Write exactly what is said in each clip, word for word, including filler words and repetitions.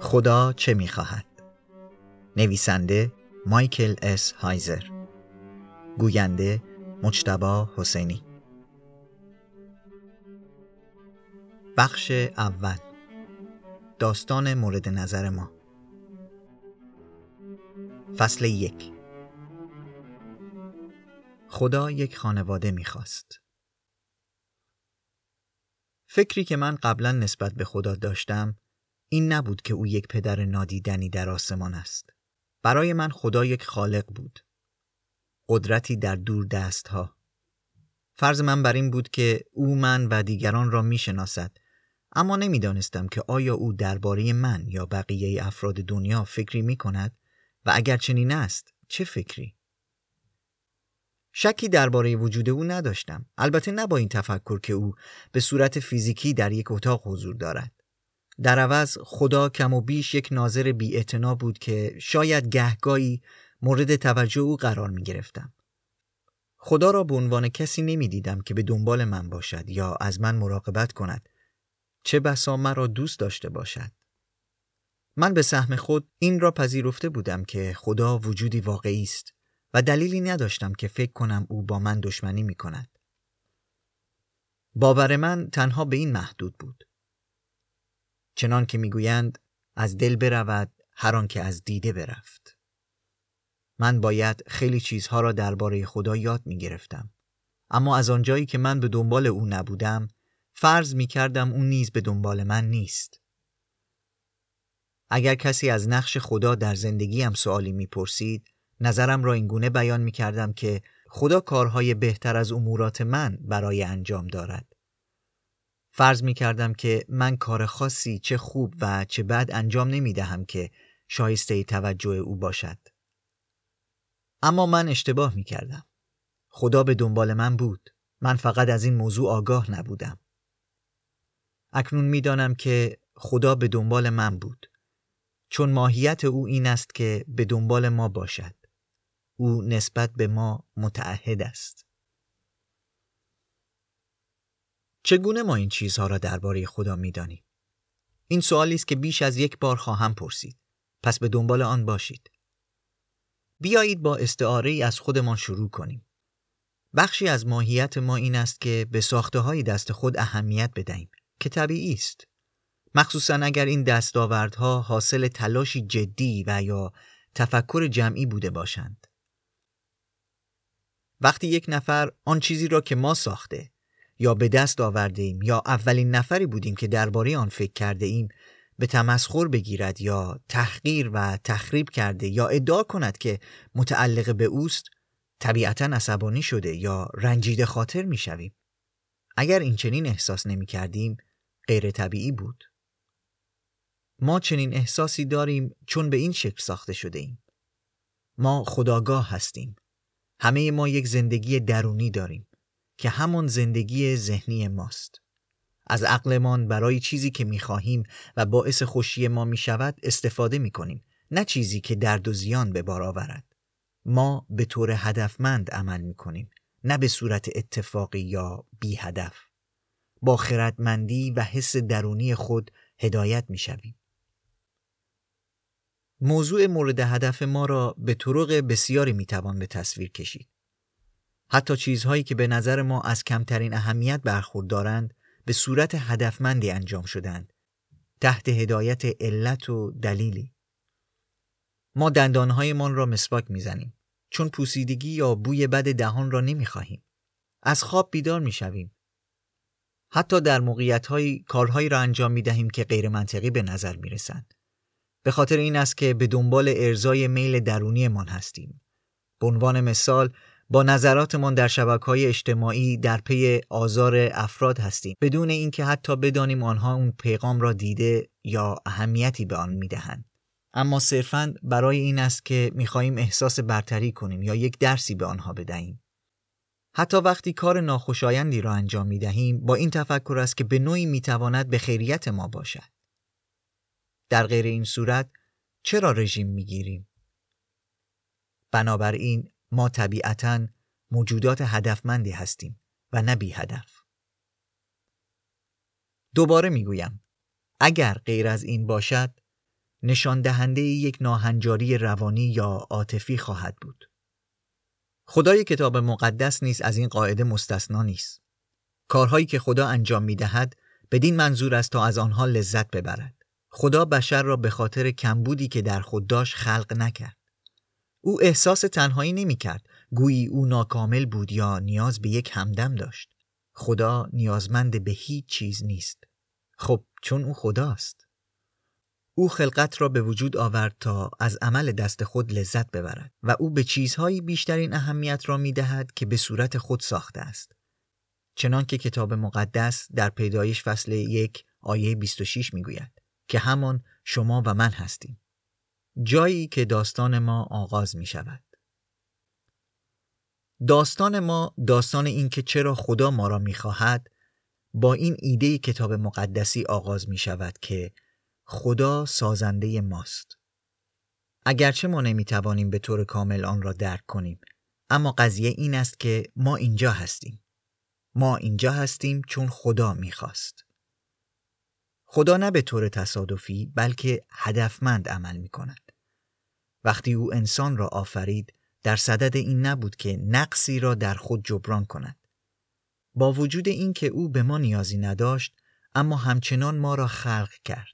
خدا چه می‌خواهد؟ نویسنده مایکل اس هایزر، گوینده مجتبی حسینی. بخش اول، داستان مورد نظر ما. فصل یک. خدا یک خانواده می‌خواست. فکری که من قبلا نسبت به خدا داشتم این نبود که او یک پدر نادیدنی در آسمان است. برای من خدا یک خالق بود، قدرتی در دور دستها. فرض من بر این بود که او من و دیگران را می شناسد، اما نمی دانستم که آیا او درباره من یا بقیه افراد دنیا فکری می کند و اگر چنین است چه فکری؟ شکی درباره وجود او نداشتم، البته نه با این تفکر که او به صورت فیزیکی در یک اتاق حضور دارد. در عوض خدا کم و بیش یک ناظر بی‌اعتنا بود که شاید گهگاهی مورد توجه او قرار می گرفتم. خدا را به عنوان کسی نمی دیدم که به دنبال من باشد یا از من مراقبت کند، چه بسا مرا دوست داشته باشد. من به سهم خود این را پذیرفته بودم که خدا وجودی واقعی است و دلیلی نداشتم که فکر کنم او با من دشمنی می کند. باور من تنها به این محدود بود. چنان که میگویند از دل برود هر آن که از دیده برفت. من باید خیلی چیزها را درباره خدا یاد میگرفتم، اما از آنجایی که من به دنبال او نبودم فرض میکردم او نیز به دنبال من نیست. اگر کسی از نقش خدا در زندگیم سوالی میپرسید، نظرم را اینگونه بیان میکردم که خدا کارهای بهتر از امورات من برای انجام دارد. فرض می کردم که من کار خاصی چه خوب و چه بد انجام نمی دهم که شایسته توجه او باشد. اما من اشتباه می کردم. خدا به دنبال من بود. من فقط از این موضوع آگاه نبودم. اکنون می دانم که خدا به دنبال من بود. چون ماهیت او این است که به دنبال ما باشد. او نسبت به ما متعهد است. چگونه ما این چیزها را درباره خدا می‌دانیم؟ این سوالی است که بیش از یک بار خواهم پرسید. پس به دنبال آن باشید. بیایید با استعاره‌ای از خودمان شروع کنیم. بخشی از ماهیت ما این است که به ساخته‌های دست خود اهمیت بدهیم که طبیعی است. مخصوصاً اگر این دستاوردها حاصل تلاشی جدی و یا تفکر جمعی بوده باشند. وقتی یک نفر آن چیزی را که ما ساخته یا به دست آورده ایم یا اولین نفری بودیم که درباره آن فکر کرده ایم به تمسخر بگیرد یا تحقیر و تخریب کرده یا ادعا کند که متعلق به اوست، طبیعتاً عصبانی شده یا رنجیده خاطر می شویم. اگر این چنین احساس نمی کردیم غیر طبیعی بود. ما چنین احساسی داریم چون به این شکل ساخته شده ایم. ما خودآگاه هستیم. همه ما یک زندگی درونی داریم که همون زندگی ذهنی ماست. از عقلمان برای چیزی که می‌خواهیم و باعث خوشی ما می‌شود استفاده می‌کنیم، نه چیزی که درد و زیان به بار آورد. ما به طور هدفمند عمل می‌کنیم، نه به صورت اتفاقی یا بی هدف. با خردمندی و حس درونی خود هدایت می‌شویم. موضوع مورد هدف ما را به طرق بسیاری می‌توان به تصویر کشید. حتی چیزهایی که به نظر ما از کمترین اهمیت برخوردارند به صورت هدفمندی انجام شدند، تحت هدایت علت و دلیلی. ما دندانهایمان را مسواک میزنیم چون پوسیدگی یا بوی بد دهان را نمیخواهیم. از خواب بیدار میشویم. حتی در موقعیت‌های کارهایی را انجام میدهیم که غیر منطقی به نظر میرسند. به خاطر این است که به دنبال ارضای میل درونیمان هستیم. به عنوان مثال، با نظراتمان در شبکه‌های اجتماعی در پی آزار افراد هستیم بدون اینکه حتی بدانیم آنها اون پیغام را دیده یا اهمیتی به آن میدهند. اما صرفاً برای این است که می‌خواهیم احساس برتری کنیم یا یک درسی به آنها بدهیم. حتی وقتی کار ناخوشایندی را انجام می‌دهیم با این تفکر است که به نوعی می‌تواند به خیریت ما باشد. در غیر این صورت چرا رژیم می‌گیریم؟ بنابراین ما طبیعتاً موجودات هدفمندی هستیم و نه بی هدف. دوباره میگویم اگر غیر از این باشد نشان دهنده یک ناهنجاری روانی یا عاطفی خواهد بود. خدای کتاب مقدس نیز از این قاعده مستثنا نیست. کارهایی که خدا انجام می‌دهد بدین منظور است تا از آنها لذت ببرد. خدا بشر را به خاطر کمبودی که در خود داشت خلق نکرد. او احساس تنهایی نمی‌کرد، گویی او ناکامل بود یا نیاز به یک همدم داشت. خدا نیازمند به هیچ چیز نیست. خب چون او خداست. او خلقت را به وجود آورد تا از عمل دست خود لذت ببرد و او به چیزهایی بیشترین اهمیت را می‌دهد که به صورت خود ساخته است. چنانکه کتاب مقدس در پیدایش فصل یک آیه بیست و شش میگوید که همان شما و من هستیم. جایی که داستان ما آغاز می شود. داستان ما داستان این که چرا خدا ما را می خواهد با این ایده کتاب مقدسی آغاز می شود که خدا سازنده ماست. اگرچه ما نمی توانیم به طور کامل آن را درک کنیم، اما قضیه این است که ما اینجا هستیم. ما اینجا هستیم چون خدا می خواست. خدا نه به طور تصادفی بلکه هدفمند عمل می کند. وقتی او انسان را آفرید در صدد این نبود که نقصی را در خود جبران کند. با وجود این که او به ما نیازی نداشت اما همچنان ما را خلق کرد.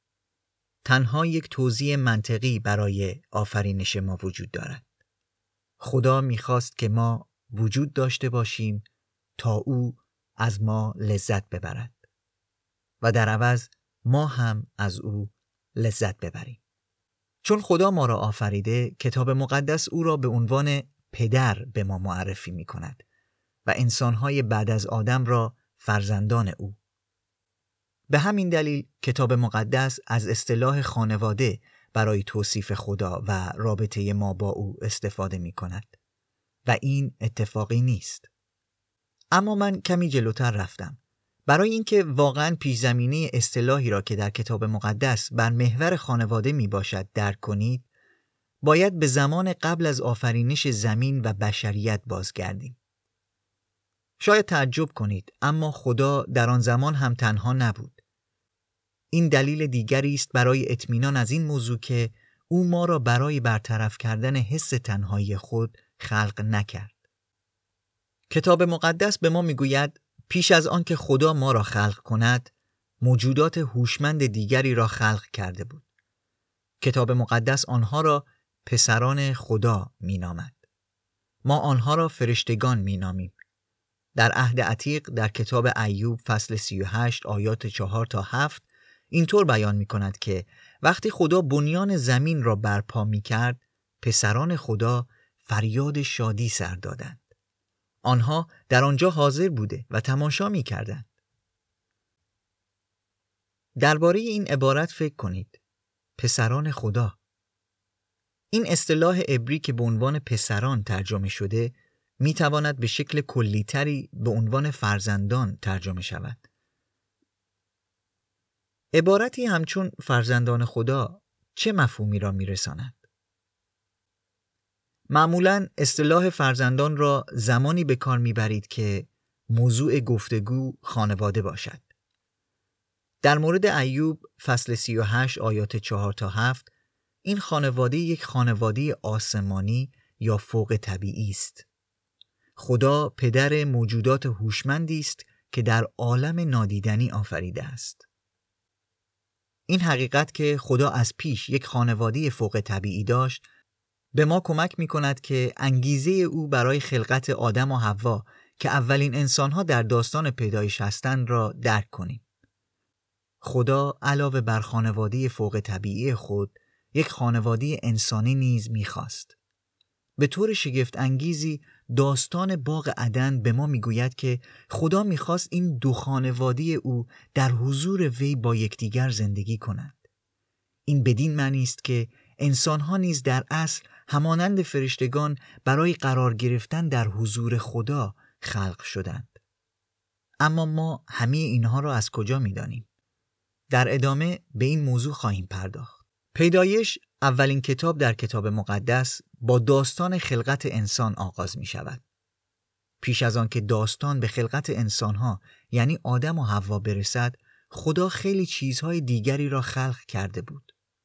تنها یک توضیح منطقی برای آفرینش ما وجود دارد. خدا می‌خواست که ما وجود داشته باشیم تا او از ما لذت ببرد و در عوض ما هم از او لذت ببریم. چون خدا ما را آفریده، کتاب مقدس او را به عنوان پدر به ما معرفی می کند و انسانهای بعد از آدم را فرزندان او. به همین دلیل کتاب مقدس از اصطلاح خانواده برای توصیف خدا و رابطه ما با او استفاده می کند و این اتفاقی نیست. اما من کمی جلوتر رفتم. برای اینکه واقعاً پیش زمینه اصطلاحی را که در کتاب مقدس بر محور خانواده می باشد درک کنید، باید به زمان قبل از آفرینش زمین و بشریت بازگردیم. شاید تعجب کنید، اما خدا در آن زمان هم تنها نبود. این دلیل دیگری است برای اطمینان از این موضوع که او ما را برای برطرف کردن حس تنهایی خود خلق نکرد. کتاب مقدس به ما میگوید پیش از آن که خدا ما را خلق کند، موجودات هوشمند دیگری را خلق کرده بود. کتاب مقدس آنها را پسران خدا مینامد. ما آنها را فرشتگان مینامیم. در عهد عتیق در کتاب ایوب فصل سی و هشت آیات چهار تا هفت اینطور بیان می کند که وقتی خدا بنیان زمین را برپا می کرد، پسران خدا فریاد شادی سر دادند. آنها در آنجا حاضر بوده و تماشا می کردند. درباره این عبارت فکر کنید. پسران خدا. این اصطلاح عبری که به عنوان پسران ترجمه شده می تواند به شکل کلی‌تری به عنوان فرزندان ترجمه شود. عبارتی همچون فرزندان خدا چه مفهومی را می رساند؟ معمولاً اصطلاح فرزندان را زمانی به کار می برید که موضوع گفتگو خانواده باشد. در مورد ایوب فصل سی و هشت آیات چهار تا هفت این خانواده یک خانواده آسمانی یا فوق طبیعی است. خدا پدر موجودات هوشمندی است که در عالم نادیدنی آفریده است. این حقیقت که خدا از پیش یک خانواده فوق طبیعی داشت به ما کمک می کند که انگیزه او برای خلقت آدم و حوا که اولین انسانها در داستان پیدایش هستند را درک کنیم. خدا علاوه بر خانواده فوق طبیعی خود یک خانواده انسانی نیز می خواست. به طور شگفت انگیزی داستان باغ عدن به ما می گوید که خدا می خواست این دو خانواده او در حضور وی با یکدیگر زندگی کنند. این بدین معنی است که انسان‌ها نیز در اصل همانند فرشتگان برای قرار گرفتن در حضور خدا خلق شدند. اما ما همه اینها را از کجا می‌دانیم؟ در ادامه به این موضوع خواهیم پرداخت. پیدایش اولین کتاب در کتاب مقدس با داستان خلقت انسان آغاز می شود. پیش از آن که داستان به خلقت انسان‌ها یعنی آدم و حوا برسد، خدا خیلی چیزهای دیگری را خلق کرده بود.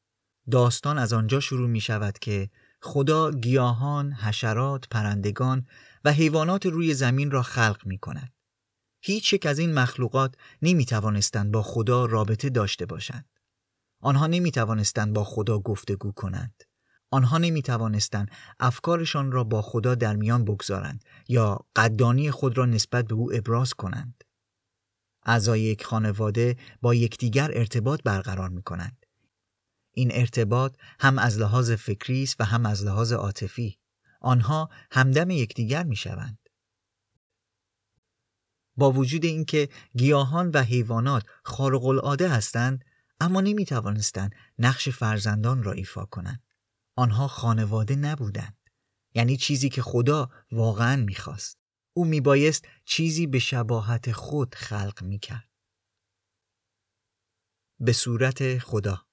داستان از آنجا شروع می شود که خدا گیاهان، حشرات، پرندگان و حیوانات روی زمین را خلق می کند. هیچ یک از این مخلوقات نمی توانستند با خدا رابطه داشته باشند. آنها نمی توانستند با خدا گفتگو کنند. آنها نمی توانستند افکارشان را با خدا در میان بگذارند یا قدردانی خود را نسبت به او ابراز کنند. اعضای یک خانواده با یکدیگر ارتباط برقرار می کنند. این ارتباط هم از لحاظ فکری است و هم از لحاظ عاطفی. آنها همدم یکدیگر می شوند. با وجود اینکه گیاهان و حیوانات خارق العاده هستند، اما نمی توانستند نقش فرزندان را ایفا کنند. آنها خانواده نبودند. یعنی چیزی که خدا واقعاً می خواست. او می بایست چیزی به شباهت خود خلق می کرد. به صورت خدا.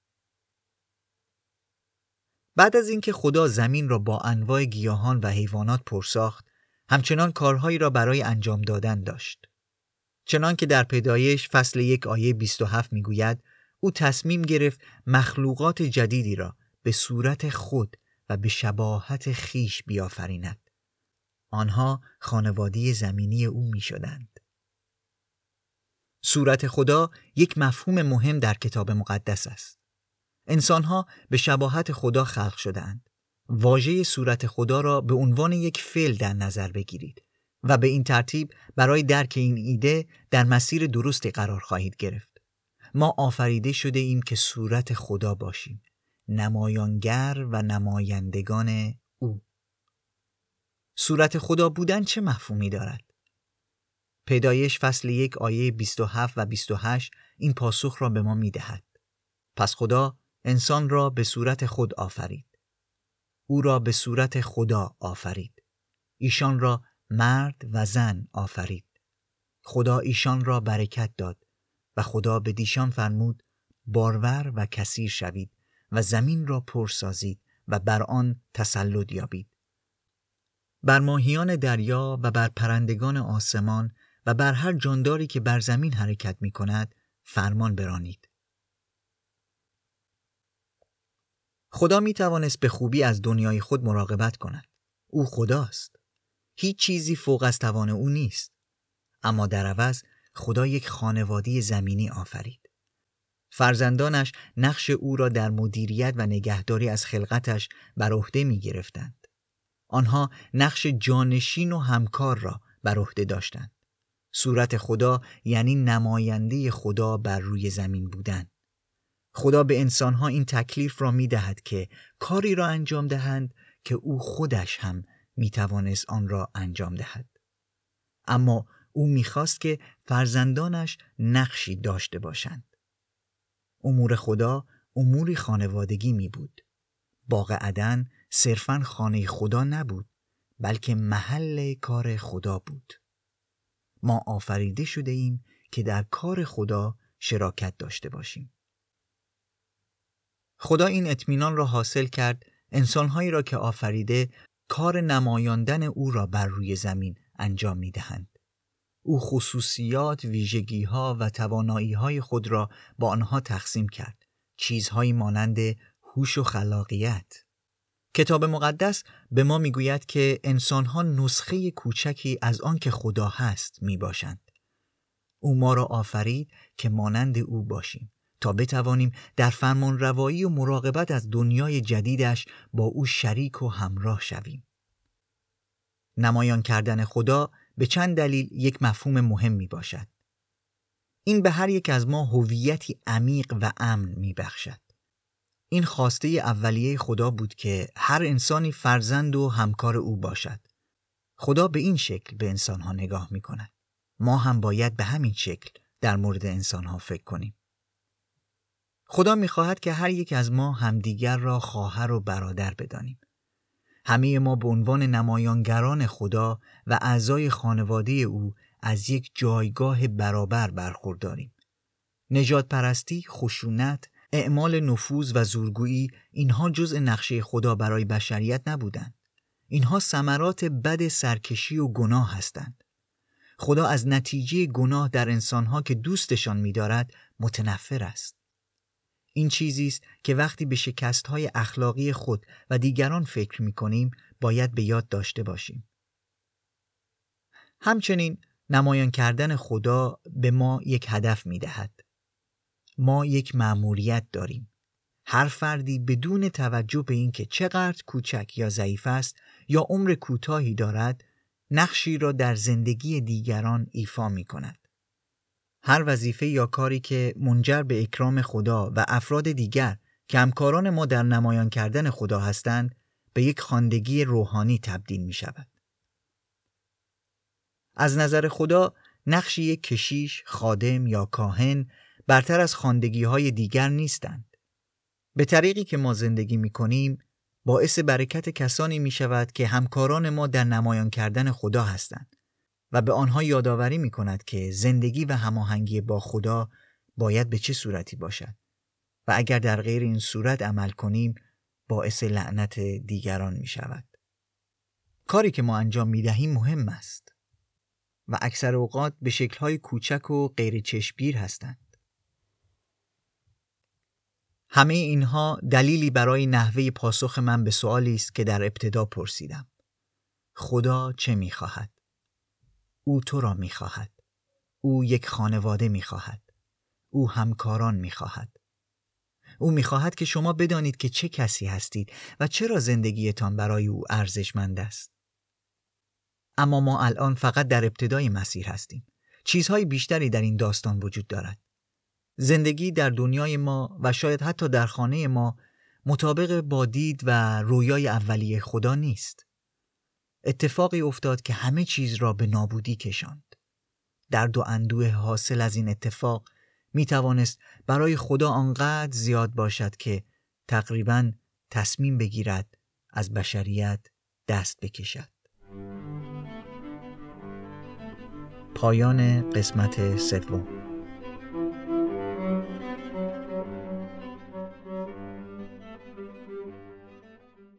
بعد از اینکه خدا زمین را با انواع گیاهان و حیوانات پرساخت، همچنان کارهایی را برای انجام دادن داشت. چنان که در پیدایش فصل یک آیه بیست و هفت می گوید، او تصمیم گرفت مخلوقات جدیدی را به صورت خود و به شباهت خیش بیافریند. آنها خانواده زمینی او می شدند. صورت خدا یک مفهوم مهم در کتاب مقدس است. انسانها به شباهت خدا خلق شدند. واژه صورت خدا را به عنوان یک فعل در نظر بگیرید و به این ترتیب برای درک این ایده در مسیر درستی قرار خواهید گرفت. ما آفریده شده ایم که صورت خدا باشیم، نمایانگر و نمایندگان او. صورت خدا بودن چه مفهومی دارد؟ پیدایش فصل یک آیه بیست و هفت و بیست و هشت این پاسخ را به ما می دهد. پس خدا انسان را به صورت خود آفرید. او را به صورت خدا آفرید. ایشان را مرد و زن آفرید. خدا ایشان را برکت داد و خدا به دیشان فرمود بارور و کثیر شوید و زمین را پر سازید و بر آن تسلط یابید. بر ماهیان دریا و بر پرندگان آسمان و بر هر جانداری که بر زمین حرکت می کند فرمان برانید. خدا می توانست به خوبی از دنیای خود مراقبت کند. او خداست. هیچ چیزی فوق از توان او نیست. اما در عوض خدا یک خانواده زمینی آفرید. فرزندانش نقش او را در مدیریت و نگهداری از خلقتش بر عهده می گرفتند. آنها نقش جانشین و همکار را بر عهده داشتند. صورت خدا یعنی نماینده خدا بر روی زمین بودن. خدا به انسانها این تکلیف را می دهد که کاری را انجام دهند که او خودش هم می توانست آن را انجام دهد. اما او می خواست که فرزندانش نقشی داشته باشند. امور خدا اموری خانوادگی می بود. باغ عدن صرفاً خانه خدا نبود، بلکه محل کار خدا بود. ما آفریده شده ایم که در کار خدا شراکت داشته باشیم. خدا این اطمینان را حاصل کرد انسانهایی را که آفریده کار نمایاندن او را بر روی زمین انجام می دهند. او خصوصیات، ویژگی‌ها و توانایی‌های خود را با آنها تقسیم کرد. چیزهایی مانند هوش و خلاقیت. کتاب مقدس به ما میگوید که انسان‌ها نسخه کوچکی از آن که خدا هست میباشند. او ما را آفرید که مانند او باشیم تا بتوانیم در فرمان روایی و مراقبت از دنیای جدیدش با او شریک و همراه شویم. نمایان کردن خدا به چند دلیل یک مفهوم مهم می باشد. این به هر یک از ما هویتی عمیق و امن می بخشد. این خواسته اولیه خدا بود که هر انسانی فرزند و همکار او باشد. خدا به این شکل به انسانها نگاه می کند. ما هم باید به همین شکل در مورد انسانها فکر کنیم. خدا می خواهد که هر یک از ما همدیگر را خواهر و برادر بدانیم. همه ما به عنوان نمایانگران خدا و اعضای خانواده او از یک جایگاه برابر برخورداریم. نژاد پرستی، خشونت، اعمال نفوذ و زورگویی اینها جزء نقشه خدا برای بشریت نبودند. اینها ثمرات بد سرکشی و گناه هستند. خدا از نتیجه گناه در انسانها که دوستشان می‌دارد متنفر است. این چیزی است که وقتی به شکست‌های اخلاقی خود و دیگران فکر می‌کنیم باید به یاد داشته باشیم. همچنین نمایان کردن خدا به ما یک هدف می‌دهد. ما یک مأموریت داریم. هر فردی بدون توجه به اینکه چقدر کوچک یا ضعیف است یا عمر کوتاهی دارد، نقشی را در زندگی دیگران ایفا می‌کند. هر وظیفه یا کاری که منجر به اکرام خدا و افراد دیگر که همکاران ما در نمایان کردن خدا هستند، به یک خواندگی روحانی تبدیل می‌شود. از نظر خدا، نقش یک کشیش، خادم یا کاهن برتر از خواندگی‌های دیگر نیستند. به طریقی که ما زندگی می‌کنیم، باعث برکت کسانی می‌شود که همکاران ما در نمایان کردن خدا هستند و به آنها یادآوری می‌کند که زندگی و هماهنگی با خدا باید به چه صورتی باشد و اگر در غیر این صورت عمل کنیم، باعث لعنت دیگران می‌شود. کاری که ما انجام می‌دهیم مهم است و اکثر اوقات به شکل‌های کوچک و غیر چشمگیر هستند. همه اینها دلیلی برای نحوه پاسخ من به سوالی است که در ابتدا پرسیدم. خدا چه می‌خواهد؟ او تو را می‌خواهد. او یک خانواده می‌خواهد. او همکاران می‌خواهد. او می‌خواهد که شما بدانید که چه کسی هستید و چرا زندگیتان برای او ارزشمند است. اما ما الان فقط در ابتدای مسیر هستیم. چیزهای بیشتری در این داستان وجود دارد. زندگی در دنیای ما و شاید حتی در خانه ما مطابق با دید و رویای اولیه خدا نیست. اتفاقی افتاد که همه چیز را به نابودی کشاند. درد و اندوه حاصل از این اتفاق می توانست برای خدا آنقدر زیاد باشد که تقریباً تصمیم بگیرد از بشریت دست بکشد. پایان قسمت سوم.